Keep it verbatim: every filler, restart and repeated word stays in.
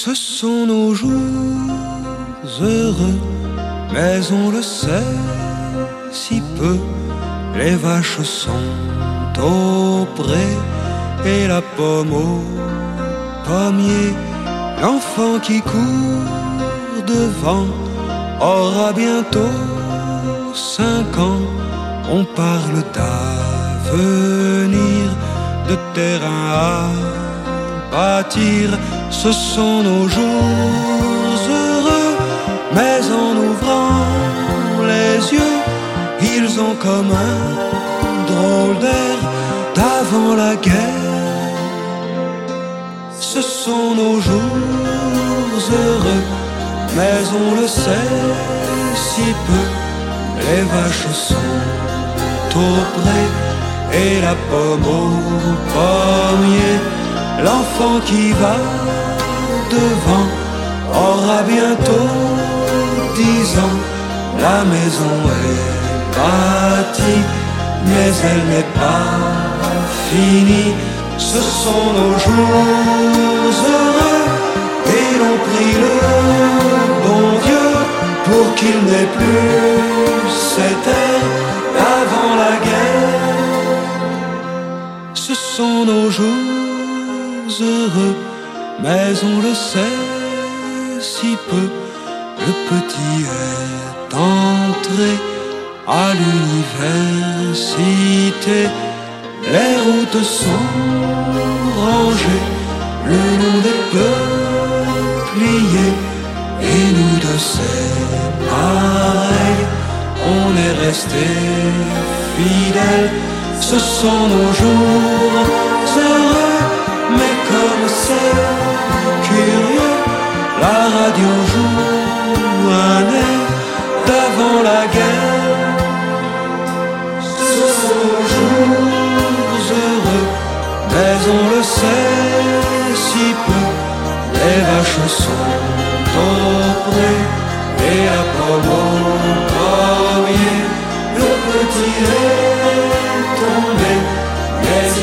Ce sont nos jours heureux, mais on le sait si peu. Les vaches sont au pré et la pomme au pommier. L'enfant qui court devant aura bientôt cinq ans. On parle d'avenir, de terrain à bâtir. Ce sont nos jours heureux, mais en ouvrant les yeux, ils ont comme un drôle d'air d'avant la guerre. Ce sont nos jours heureux, mais on le sait si peu. Les vaches sont au pré et la pomme au pommier. L'enfant qui va devant aura bientôt dix ans. La maison est bâtie, mais elle n'est pas finie. Ce sont nos jours heureux et l'on prie le bon Dieu pour qu'il n'ait plus cette ère d'avant la guerre. Ce sont nos jours heureux, mais on le sait si peu. Le petit est entré à l'université. Les routes sont rangées le long des peupliers. Et nous deux c'est pareil, on est restés fidèles. Ce sont nos jours heureux, mais comme c'est curieux, la radio joue un air d'avant la guerre. Ce sont nos jours heureux, mais on le sait si peu. Les vaches sont au pré et la pomme au pommier. Le petit est tombé, mais